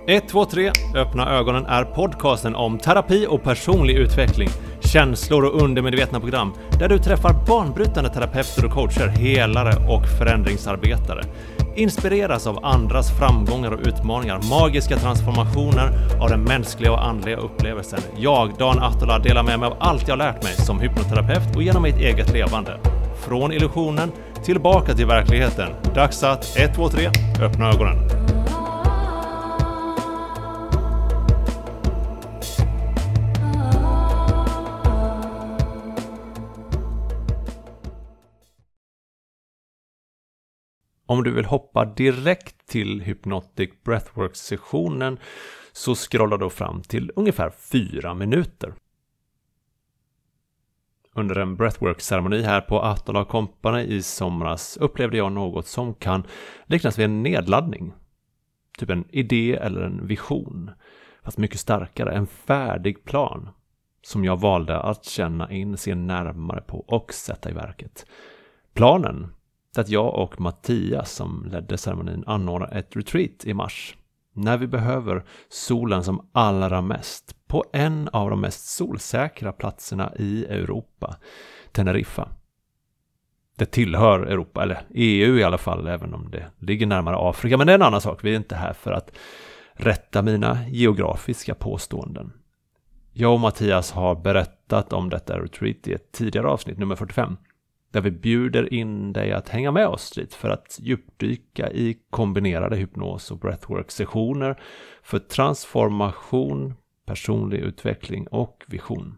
1, 2, 3. Öppna ögonen är podcasten om terapi och personlig utveckling, känslor och undermedvetna program där du träffar banbrytande terapeuter och coacher, helare och förändringsarbetare. Inspireras av andras framgångar och utmaningar, magiska transformationer av den mänskliga och andliga upplevelsen. Jag, Dan Ahtola, delar med mig av allt jag lärt mig som hypnoterapeut och genom mitt eget levande. Från illusionen tillbaka till verkligheten. Dags att 1, 2, 3. Öppna ögonen. Om du vill hoppa direkt till Hypnotic Breathwork-sessionen så scrollar du fram till ungefär 4 minuter. Under en breathwork-ceremoni här på Ahtola Company i somras upplevde jag något som kan liknas vid en nedladdning. Typ en idé eller en vision, fast mycket starkare, en färdig plan som jag valde att känna in, se närmare på och sätta i verket. Planen att jag och Mattias som ledde ceremonin anordnar ett retreat i mars när vi behöver solen som allra mest på en av de mest solsäkra platserna i Europa, Teneriffa. Det tillhör Europa, eller EU i alla fall, även om det ligger närmare Afrika, men det är en annan sak. Vi är inte här för att rätta mina geografiska påståenden. Jag och Mattias har berättat om detta retreat i ett tidigare avsnitt, nummer 45. Där vi bjuder in dig att hänga med oss dit för att djupdyka i kombinerade hypnos- och breathwork-sessioner för transformation, personlig utveckling och vision.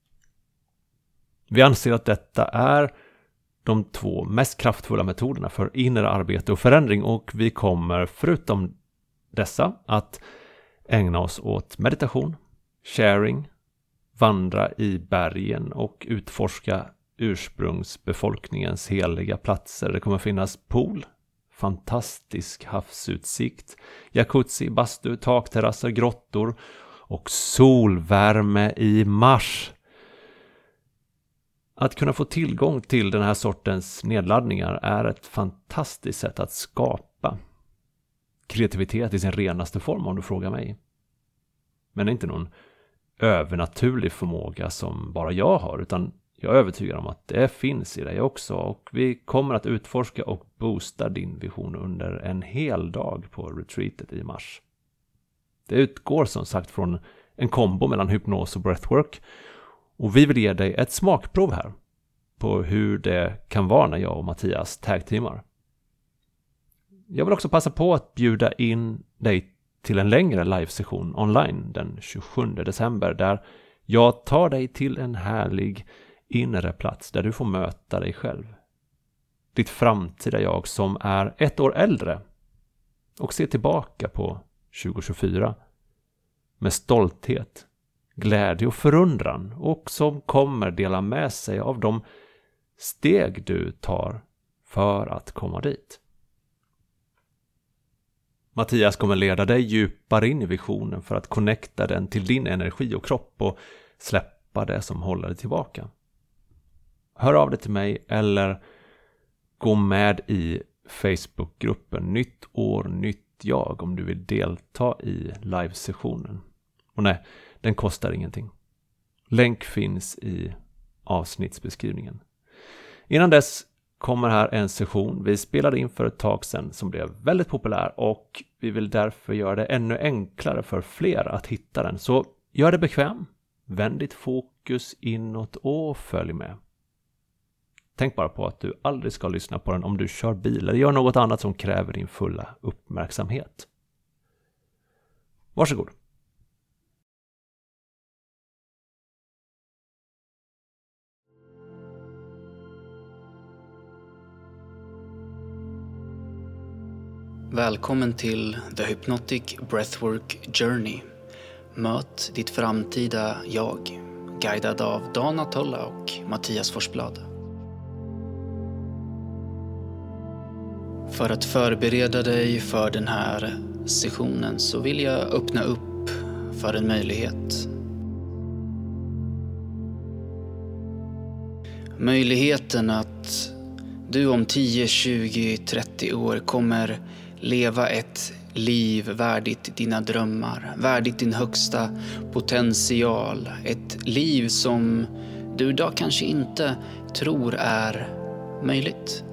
Vi anser att detta är de 2 mest kraftfulla metoderna för inre arbete och förändring, och vi kommer förutom dessa att ägna oss åt meditation, sharing, vandra i bergen och utforska ursprungsbefolkningens heliga platser. Det kommer finnas pool, fantastisk havsutsikt, jacuzzi, bastu, takterrasser, grottor och solvärme i mars. Att kunna få tillgång till den här sortens nedladdningar är ett fantastiskt sätt att skapa kreativitet i sin renaste form, om du frågar mig. Men inte någon övernaturlig förmåga som bara jag har, utan jag är övertygad om att det finns i dig också, och vi kommer att utforska och boosta din vision under en hel dag på retreatet i mars. Det utgår som sagt från en kombo mellan hypnos och breathwork, och vi vill ge dig ett smakprov här på hur det kan vara när jag och Mattias tag-teamar. Jag vill också passa på att bjuda in dig till en längre livesession online den 27 december där jag tar dig till en härlig inre plats där du får möta dig själv. Ditt framtida jag som är 1 år äldre och ser tillbaka på 2024 med stolthet, glädje och förundran, och som kommer dela med sig av de steg du tar för att komma dit. Mattias kommer leda dig djupare in i visionen för att connecta den till din energi och kropp och släppa det som håller dig tillbaka. Hör av dig till mig eller gå med i Facebookgruppen Nytt år, nytt jag om du vill delta i livesessionen. Och nej, den kostar ingenting. Länk finns i avsnittsbeskrivningen. Innan dess kommer här en session vi spelade in för ett tag sedan som blev väldigt populär, och vi vill därför göra det ännu enklare för fler att hitta den. Så gör det bekväm, vänd ditt fokus inåt och följ med. Tänk bara på att du aldrig ska lyssna på den om du kör bil eller gör något annat som kräver din fulla uppmärksamhet. Varsågod. Välkommen till The Hypnotic Breathwork Journey. Möt ditt framtida jag, guidad av Dan Ahtola och Mattias Forsblad. För att förbereda dig för den här sessionen så vill jag öppna upp för en möjlighet. Möjligheten att du om 10, 20, 30 år kommer leva ett liv värdigt dina drömmar, värdigt din högsta potential. Ett liv som du idag kanske inte tror är möjligt.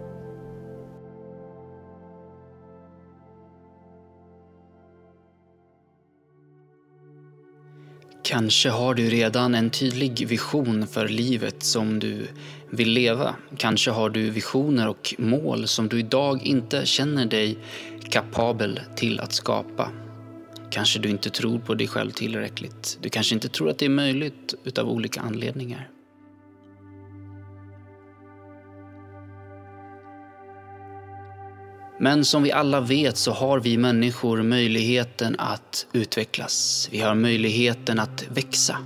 Kanske har du redan en tydlig vision för livet som du vill leva. Kanske har du visioner och mål som du idag inte känner dig kapabel till att skapa. Kanske du inte tror på dig själv tillräckligt. Du kanske inte tror att det är möjligt utav olika anledningar. Men som vi alla vet så har vi människor möjligheten att utvecklas. Vi har möjligheten att växa.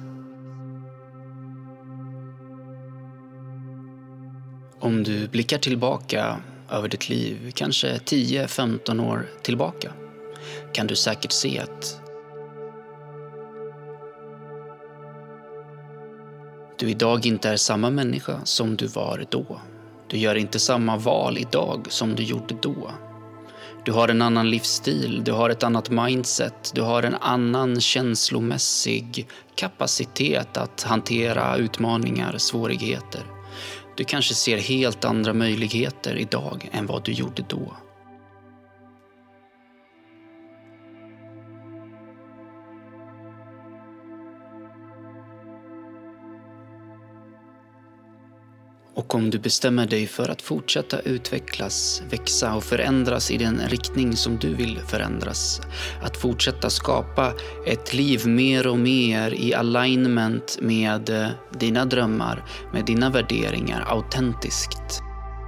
Om du blickar tillbaka över ditt liv, kanske 10-15 år tillbaka, kan du säkert se att du idag inte är samma människa som du var då. Du gör inte samma val idag som du gjorde då. Du har en annan livsstil, du har ett annat mindset, du har en annan känslomässig kapacitet att hantera utmaningar, svårigheter. Du kanske ser helt andra möjligheter idag än vad du gjorde då. Och om du bestämmer dig för att fortsätta utvecklas, växa och förändras i den riktning som du vill förändras, att fortsätta skapa ett liv mer och mer i alignment med dina drömmar, med dina värderingar, autentiskt.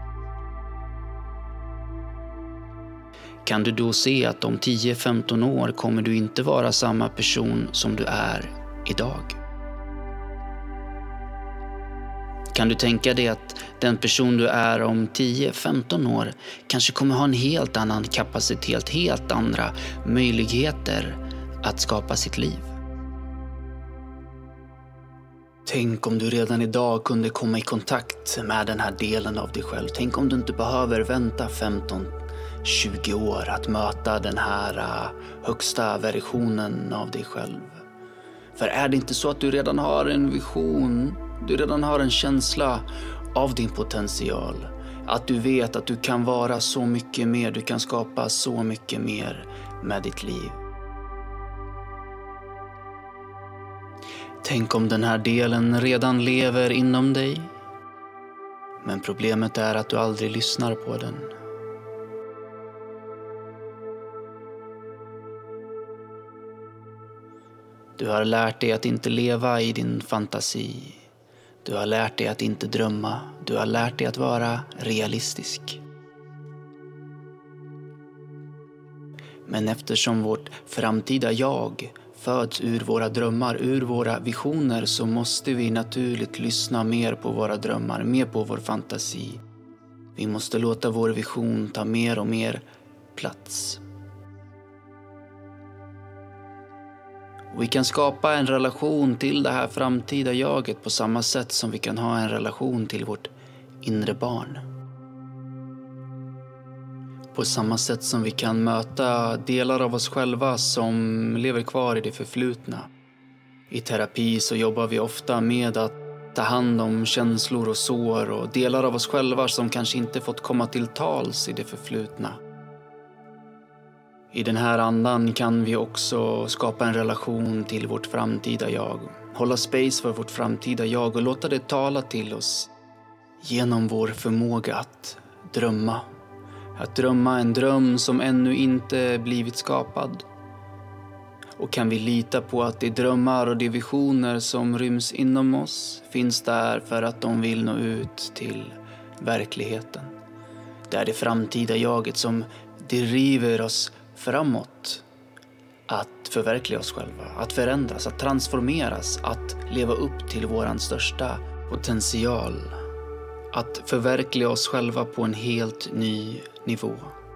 Kan du då se att om 10-15 år kommer du inte vara samma person som du är idag? Kan du tänka dig att den person du är om 10-15 år kanske kommer ha en helt annan kapacitet, helt andra möjligheter att skapa sitt liv? Tänk om du redan idag kunde komma i kontakt med den här delen av dig själv. Tänk om du inte behöver vänta 15-20 år att möta den här högsta versionen av dig själv. För är det inte så att du redan har en vision, du redan har en känsla av din potential, att du vet att du kan vara så mycket mer, du kan skapa så mycket mer med ditt liv. Tänk om den här delen redan lever inom dig, men problemet är att du aldrig lyssnar på den. Du har lärt dig att inte leva i din fantasi. Du har lärt dig att inte drömma. Du har lärt dig att vara realistisk. Men eftersom vårt framtida jag föds ur våra drömmar, ur våra visioner, så måste vi naturligt lyssna mer på våra drömmar, mer på vår fantasi. Vi måste låta vår vision ta mer och mer plats. Och vi kan skapa en relation till det här framtida jaget på samma sätt som vi kan ha en relation till vårt inre barn. På samma sätt som vi kan möta delar av oss själva som lever kvar i det förflutna. I terapi så jobbar vi ofta med att ta hand om känslor och sår och delar av oss själva som kanske inte fått komma till tals i det förflutna. I den här andan kan vi också skapa en relation till vårt framtida jag. Hålla space för vårt framtida jag och låta det tala till oss genom vår förmåga att drömma. Att drömma en dröm som ännu inte blivit skapad. Och kan vi lita på att de drömmar och de visioner som ryms inom oss finns där för att de vill nå ut till verkligheten. Det är det framtida jaget som driver oss framåt, att förverkliga oss själva, att förändras, att transformeras, att leva upp till våran största potential, att förverkliga oss själva på en helt ny nivå.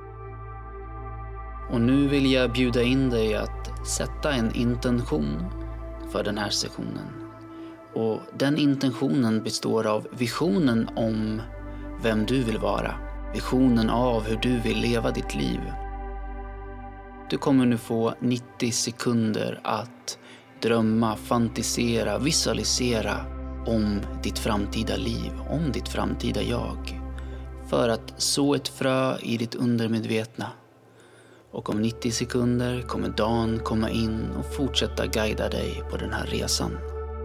Och nu vill jag bjuda in dig att sätta en intention för den här sessionen. Och den intentionen består av visionen om vem du vill vara, visionen av hur du vill leva ditt liv. Du kommer nu få 90 sekunder att drömma, fantisera, visualisera om ditt framtida liv, om ditt framtida jag. För att så ett frö i ditt undermedvetna. Och om 90 sekunder kommer Dan komma in och fortsätta guida dig på den här resan.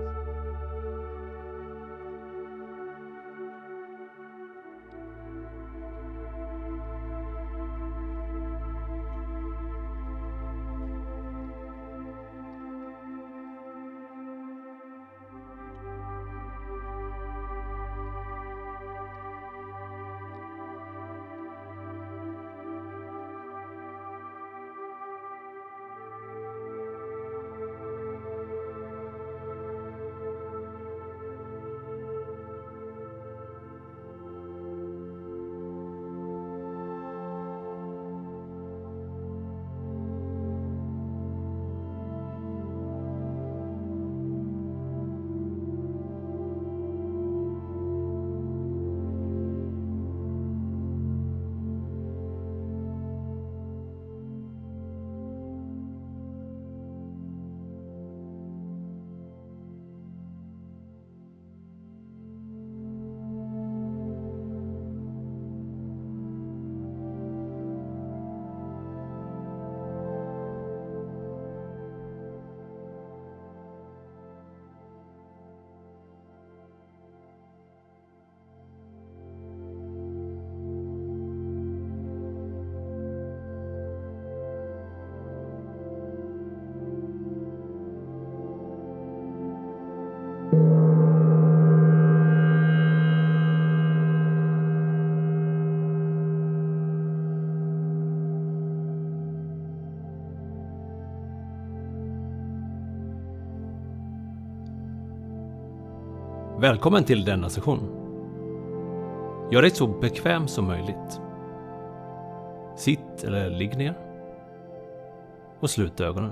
Välkommen till denna session. Gör dig så bekväm som möjligt. Sitt eller ligg ner och slut ögonen.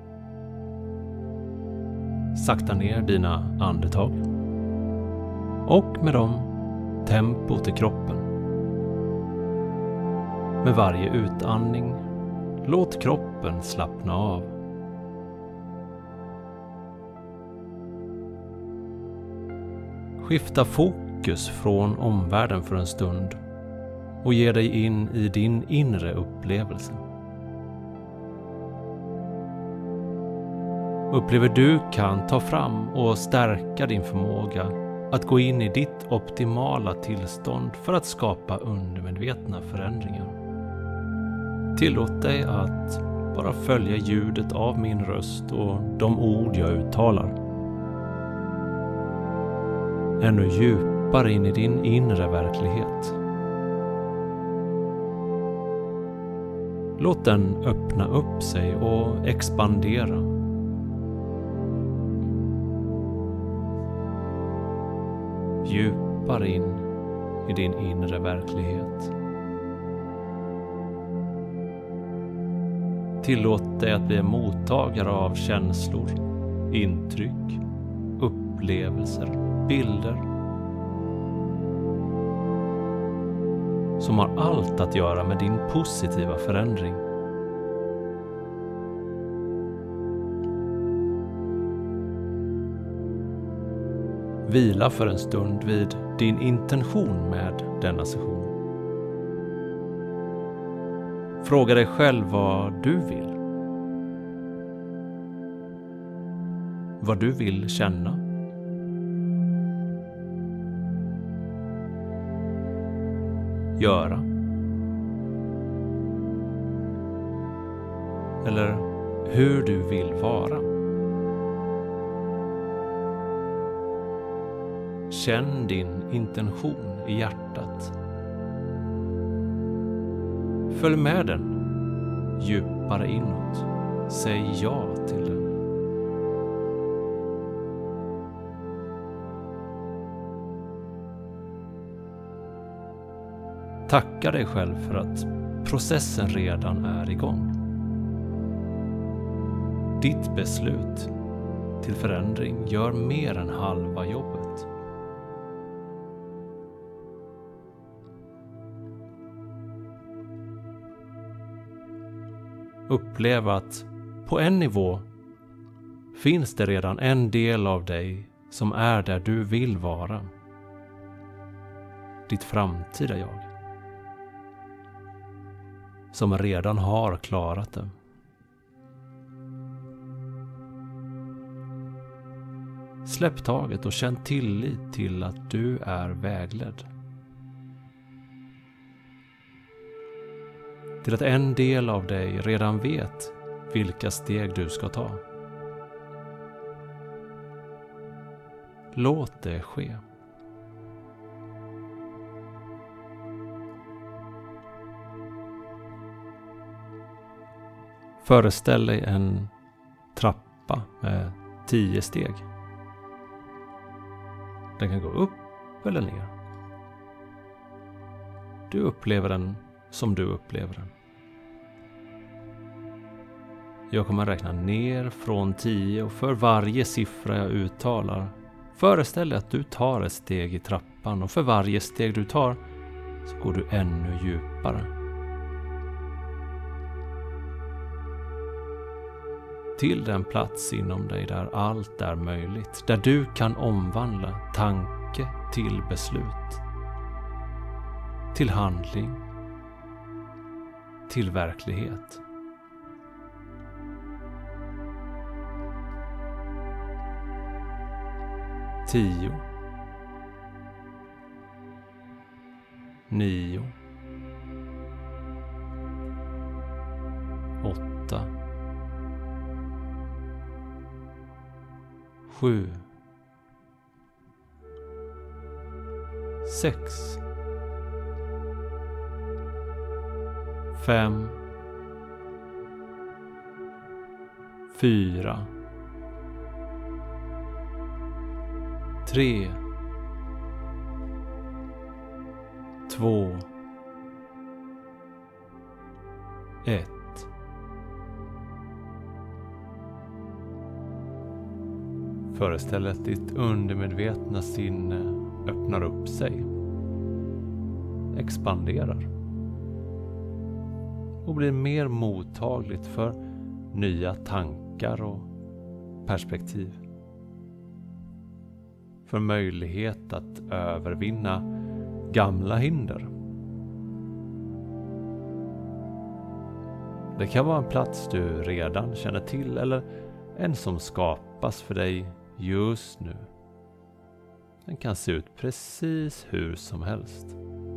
Sakta ner dina andetag och med dem tempot i kroppen. Med varje utandning låt kroppen slappna av. Skifta fokus från omvärlden för en stund och ge dig in i din inre upplevelse. Upplever du kan ta fram och stärka din förmåga att gå in i ditt optimala tillstånd för att skapa undermedvetna förändringar. Tillåt dig att bara följa ljudet av min röst och de ord jag uttalar. Ännu djupare in i din inre verklighet. Låt den öppna upp sig och expandera. Djupare in i din inre verklighet. Tillåt dig att bli en mottagare av känslor, intryck, upplevelser, bilder som har allt att göra med din positiva förändring. Vila för en stund vid din intention med denna session. Fråga dig själv vad du vill. Vad du vill känna. Göra. Eller hur du vill vara. Känn din intention i hjärtat. Följ med den djupare inåt. Säg ja till den. Tacka dig själv för att processen redan är igång. Ditt beslut till förändring gör mer än halva jobbet. uppleva att på en nivå finns det redan en del av dig som är där du vill vara. Ditt framtida jag. Som redan har klarat det. Släpp taget och känn tillit till att du är vägledd. Till att en del av dig redan vet vilka steg du ska ta. Låt det ske. Föreställ dig en trappa med 10 steg. Den kan gå upp eller ner. Du upplever den som du upplever den. Jag kommer räkna ner från 10 och för varje siffra jag uttalar föreställ dig att du tar ett steg i trappan och för varje steg du tar så går du ännu djupare. Till den plats inom dig där allt är möjligt. Där du kan omvandla tanke till beslut. Till handling. Till verklighet. Tio. 9. 8. 7. 6. 5. 4. 3. 2. 1. Föreställ att ditt undermedvetna sinne öppnar upp sig, expanderar och blir mer mottagligt för nya tankar och perspektiv. För möjlighet att övervinna gamla hinder. Det kan vara en plats du redan känner till eller en som skapas för dig just nu. Den kan se ut precis hur som helst.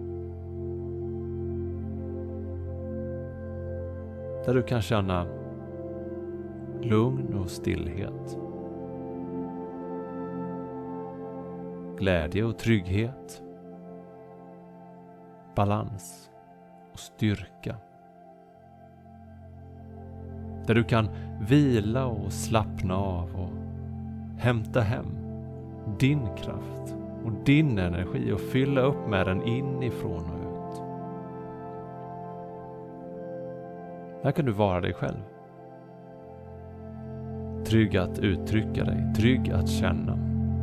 Där du kan känna lugn och stillhet. Glädje och trygghet. Balans och styrka. Där du kan vila och slappna av och hämta hem din kraft och din energi och fylla upp med den inifrån och ut. Här kan du vara dig själv. Trygg att uttrycka dig, trygg att känna.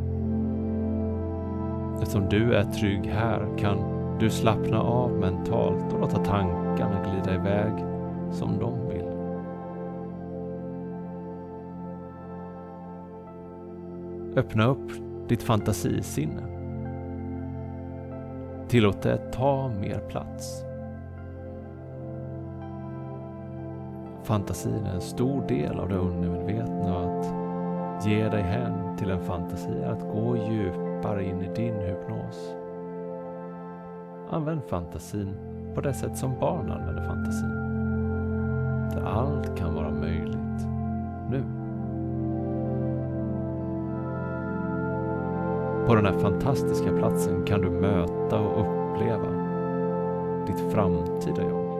Eftersom du är trygg här kan du slappna av mentalt och låta tankarna glida iväg som de vill. Öppna upp ditt fantasisinne. Tillåt det ta mer plats. Fantasin är en stor del av det undermedvetna och att ge dig hän till en fantasi är att gå djupare in i din hypnos. Använd fantasin på det sätt som barn använder fantasin. Där allt kan vara möjligt nu. På den här fantastiska platsen kan du möta och uppleva ditt framtida jag.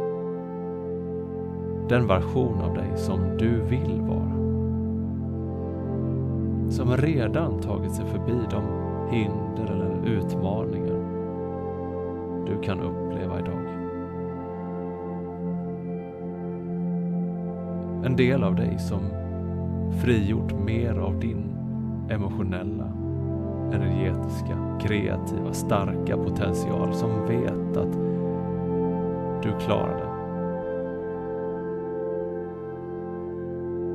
Den version av dig som du vill vara. Som redan tagit sig förbi de hinder eller utmaningar du kan uppleva idag. En del av dig som frigjort mer av din emotionella, energetiska, kreativa, starka potential som vet att du klarar det.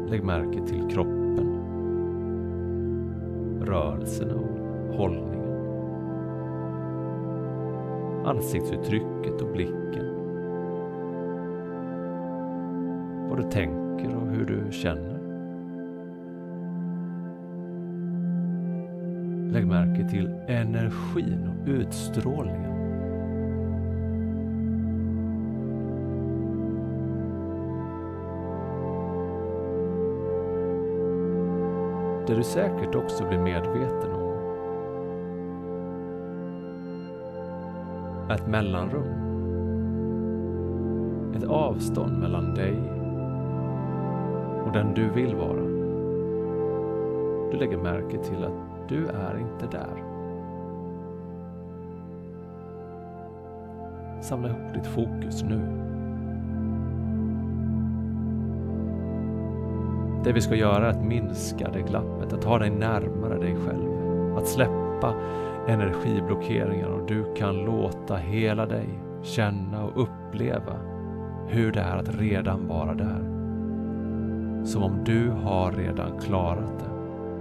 Lägg märke till kroppen, rörelserna och hållningen, ansiktsuttrycket och blicken, vad du tänker och hur du känner. Lägg märke till energin och utstrålningen. Det du säkert också blir medveten om är ett mellanrum. Ett avstånd mellan dig och den du vill vara. Du lägger märke till att du är inte där. Samla ihop ditt fokus nu. Det vi ska göra är att minska det glappet, att ta dig närmare dig själv. Att släppa energiblockeringar och du kan låta hela dig känna och uppleva hur det är att redan vara där. Som om du har redan klarat det.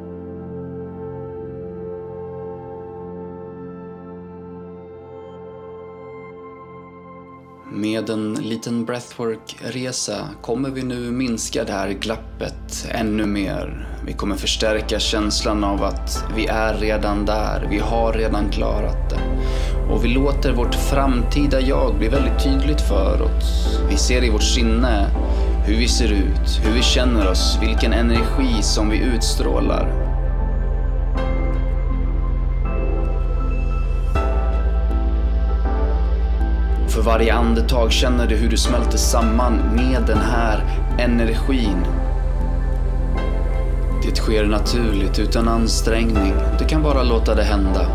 Med en liten breathwork-resa kommer vi nu minska det här glappet ännu mer. Vi kommer förstärka känslan av att vi är redan där, vi har redan klarat det. Och vi låter vårt framtida jag bli väldigt tydligt för oss. Vi ser i vårt sinne hur vi ser ut, hur vi känner oss, vilken energi som vi utstrålar. För varje andetag känner du hur du smälter samman med den här energin. Det sker naturligt utan ansträngning. Du kan bara låta det hända.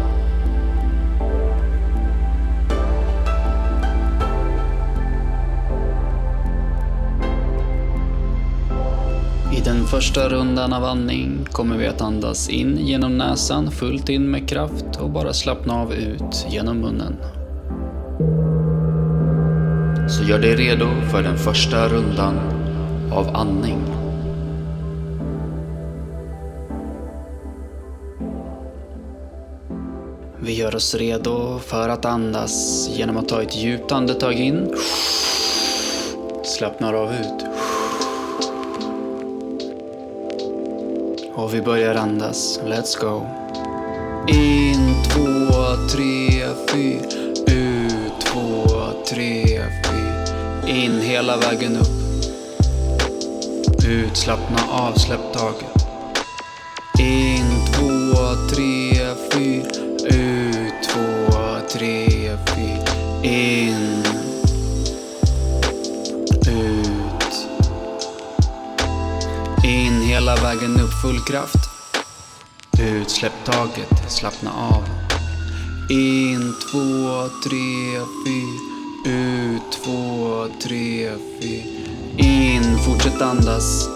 I den första rundan av andning kommer vi att andas in genom näsan fullt in med kraft och bara slappna av ut genom munnen. Så gör dig redo för den första rundan av andning. Vi gör oss redo för att andas genom att ta ett djupt andetag in. Slappnar av ut. Och vi börjar andas. Let's go. In, 2, 3, 4. Ut, 2, 3, 4. In hela vägen upp. Ut, slappna av, släpp taget. In, 2, 3, 4. Ut, 2, 3, 4. In. Ut. In hela vägen upp, full kraft. Ut, släpp taget, slappna av. In, 2, 3, 4. Ut, 2, 3, 4. In, fortsätt andas.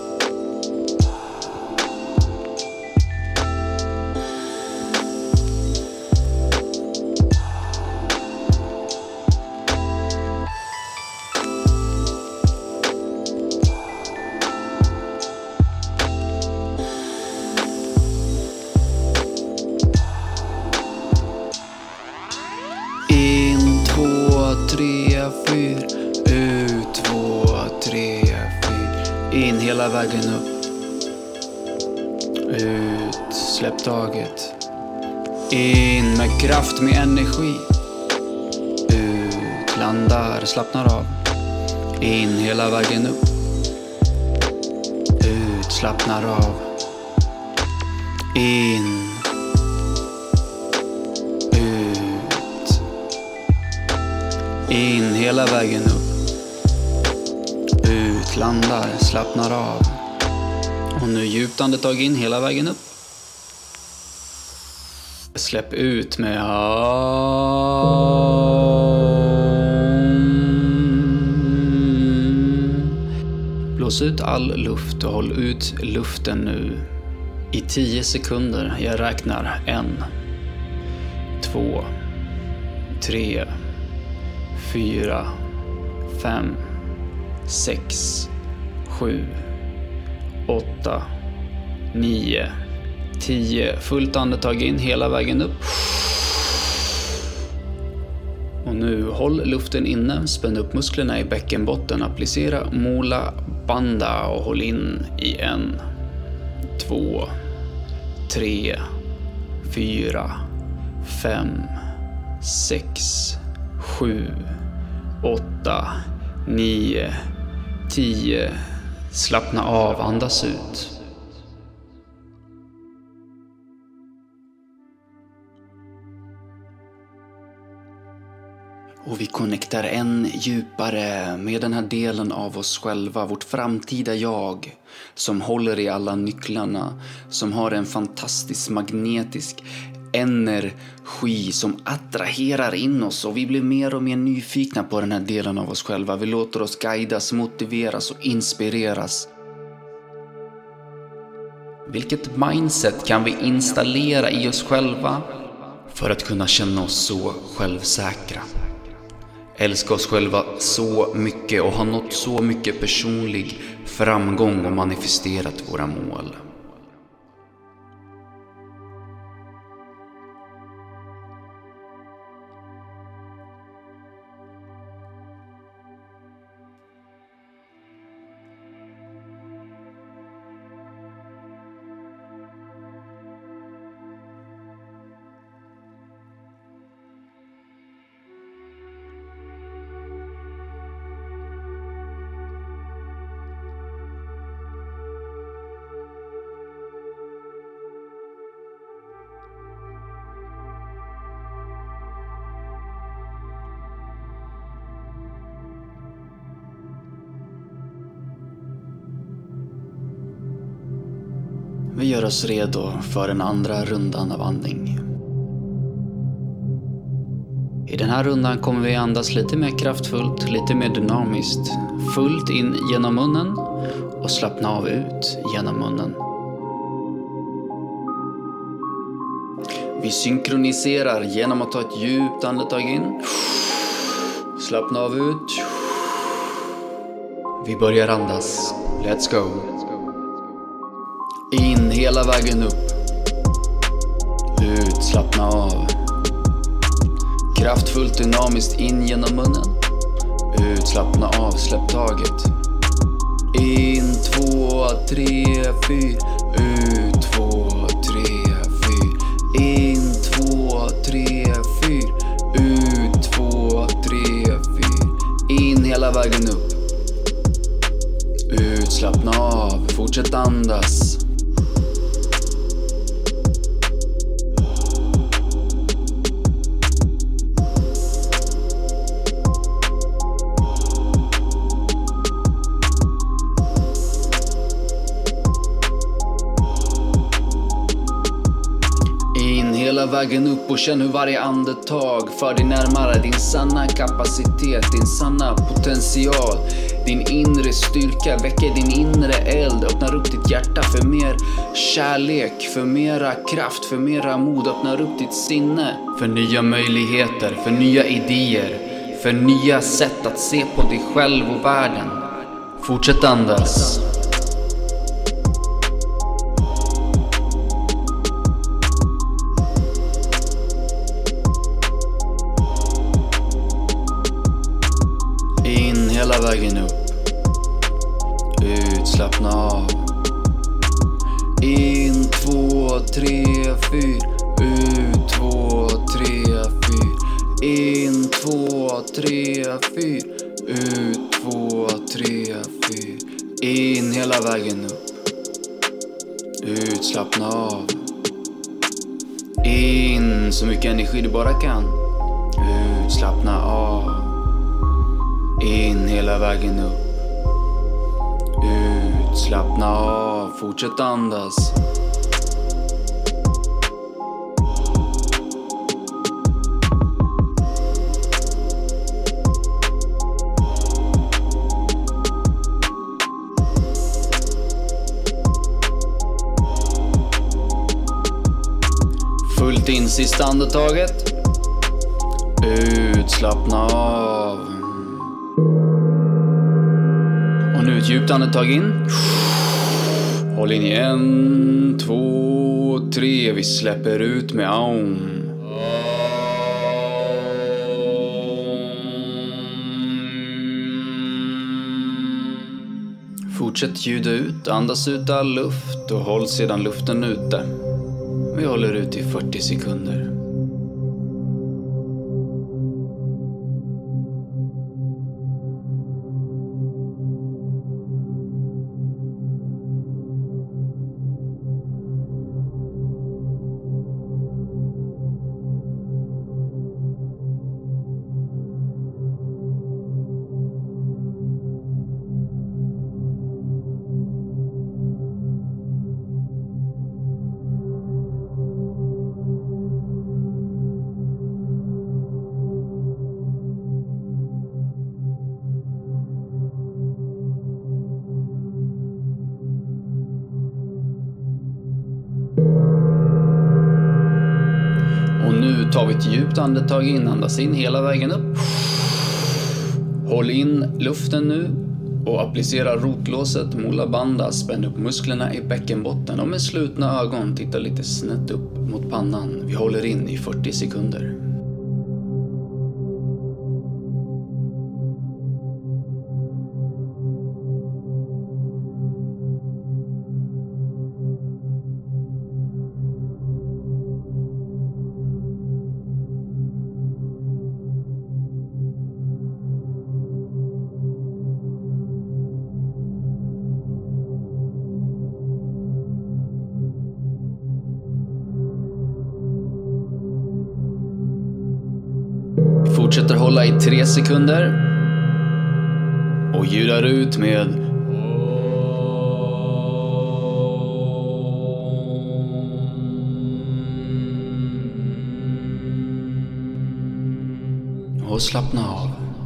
In, 2, 3, 4. Ut, 2, 3, 4. In hela vägen upp. Ut, släpp taget. In med kraft, med energi. Ut, landar, slappnar av. In hela vägen upp. Ut, slappnar av. In. In hela vägen upp. Ut, landar, slappnar av. Och nu djupt andetag in hela vägen upp. Släpp ut med blås ut all luft och håll ut luften nu i 10 sekunder. Jag räknar 1, 2, 3, 4, 5, 6, 7, 8, 9, 10. Fullt andetag in hela vägen upp. Och nu håll luften inne, spänn upp musklerna i bäckenbotten, applicera Mula Bandha och håll in i 1, 2, 3, 4, 5, 6, 7, 8, 9, 10. Slappna av, andas ut. Och vi connectar än djupare med den här delen av oss själva, vårt framtida jag, som håller i alla nycklarna, som har en fantastisk magnetisk energi som attraherar in oss, och vi blir mer och mer nyfikna på den här delen av oss själva. Vi låter oss guidas, motiveras och inspireras. Vilket mindset kan vi installera i oss själva för att kunna känna oss så självsäkra? Älska oss själva så mycket och ha nått så mycket personlig framgång och manifesterat våra mål. Vi gör oss redo för den andra rundan av andning. I den här rundan kommer vi andas lite mer kraftfullt, lite mer dynamiskt. Fullt in genom munnen och slappna av ut genom munnen. Vi synkroniserar genom att ta ett djupt andetag in. Slappna av ut. Vi börjar andas. Let's go. In hela vägen upp. Ut, slappna av. Kraftfullt, dynamiskt in genom munnen. Ut, slappna av, släpp taget. In, 2, 3, 4. Ut, 2, 3, 4. In, 2, 3, 4. Ut, 2, 3, 4. In hela vägen upp. Ut, slappna av, fortsätt andas. Hela vägen upp och känn hur varje andetag för dig närmare din sanna kapacitet, din sanna potential. Din inre styrka väcker din inre eld, öppnar upp ditt hjärta för mer kärlek, för mera kraft, för mera mod. Öppnar upp ditt sinne för nya möjligheter, för nya idéer, för nya sätt att se på dig själv och världen. Fortsätt andas. In hela vägen upp. Ut, slappna av. In, 2, 3, 4. Ut, 2, 3, 4. In, 2, 3, 4. Ut, 2, 3, 4. In hela vägen upp. Ut, slappna av. In så mycket energi du bara kan. Ut, slappna av. In hela vägen upp. Ut, slappna av. Fortsätt andas. Fullt in sista andetaget. Ut, slappna av. Och nu ett djupt andetag in. Håll in i 1, 2, 3. Vi släpper ut med aum. Fortsätt ljuda ut, andas ut all luft och håll sedan luften ute. Vi håller ut i 40 sekunder. Nu tar vi ett djupt andetag in, andas in hela vägen upp. Håll in luften nu och applicera rotlåset, Mula Bandha, spänn upp musklerna i bäckenbotten och med slutna ögon titta lite snett upp mot pannan. Vi håller in i 40 sekunder. Fortsätter hålla i 3 sekunder. Och ljudar ut med och slappna av.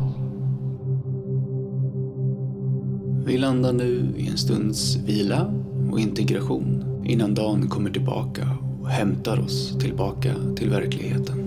Vi landar nu i en stunds vila och integration innan dagen kommer tillbaka och hämtar oss tillbaka till verkligheten.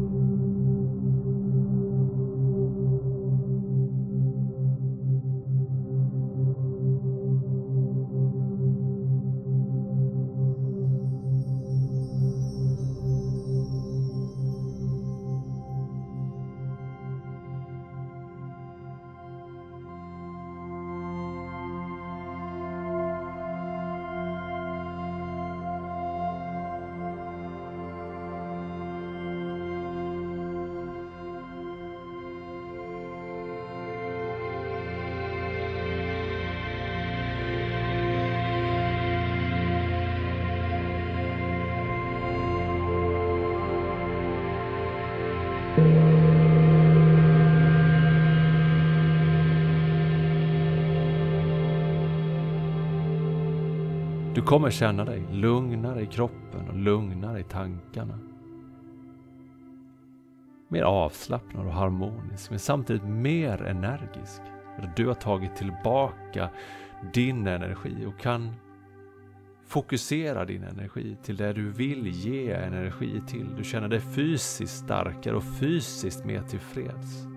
Du kommer känna dig lugnare i kroppen och lugnare i tankarna. Mer avslappnad och harmonisk, men samtidigt mer energisk. Du har tagit tillbaka din energi och kan fokusera din energi till det du vill ge energi till. Du känner dig fysiskt starkare och fysiskt mer tillfreds.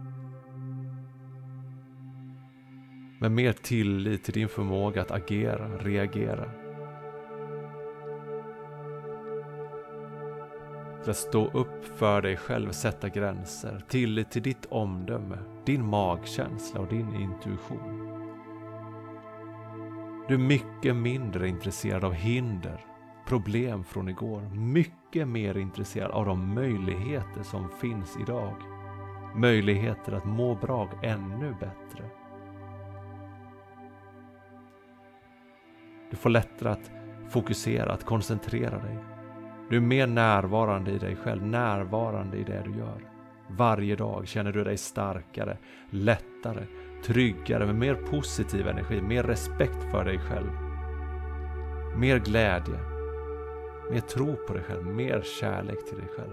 Med mer tillit till din förmåga att agera, reagera. Till att stå upp för dig själv, sätta gränser. Tillit till ditt omdöme, din magkänsla och din intuition. Du är mycket mindre intresserad av hinder, problem från igår. Mycket mer intresserad av de möjligheter som finns idag. Möjligheter att må bra ännu bättre. Du får lättare att fokusera, att koncentrera dig. Du är mer närvarande i dig själv, närvarande i det du gör. Varje dag känner du dig starkare, lättare, tryggare, med mer positiv energi, mer respekt för dig själv. Mer glädje, mer tro på dig själv, mer kärlek till dig själv.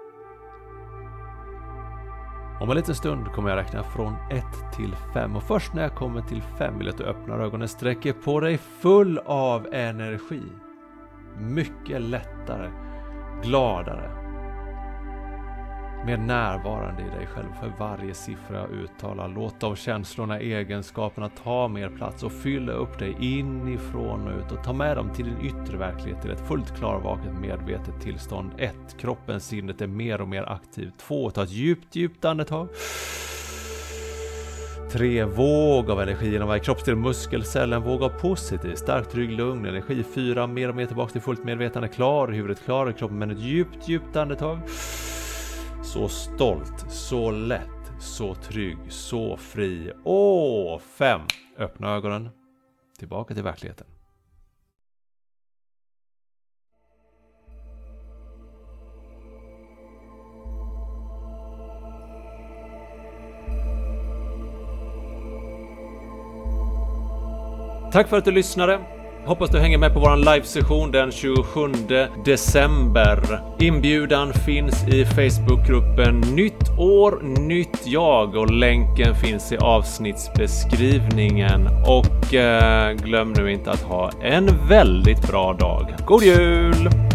Om en liten stund kommer jag räkna från 1 till 5. Och först när jag kommer till 5 vill jag att du öppnar ögonen, sträcker på dig full av energi. Mycket lättare, gladare. Mer närvarande i dig själv för varje siffra jag uttalar. Låt av känslorna, egenskaperna ta mer plats och fylla upp dig inifrån och ut och ta med dem till din yttre verklighet, till ett fullt klarvaket medvetet tillstånd. 1. Kroppen, sinnet är mer och mer aktiv. 2. Ta ett djupt andetag. 3. Våg av energi genom varje kroppsdel, muskelcellen, våg av positiv, starkt rygg, lugn, energi. 4. Mer och mer tillbaka till fullt medvetande, klar, huvudet klar i kroppen, men ett djupt andetag. Så stolt, så lätt, så trygg, så fri. 5. Öppna ögonen, tillbaka till verkligheten. Tack för att du lyssnade. Hoppas du hänger med på våran livesession den 27 december. Inbjudan finns i Facebookgruppen Nytt år, nytt jag och länken finns i avsnittsbeskrivningen. Och glöm nu inte att ha en väldigt bra dag. God jul!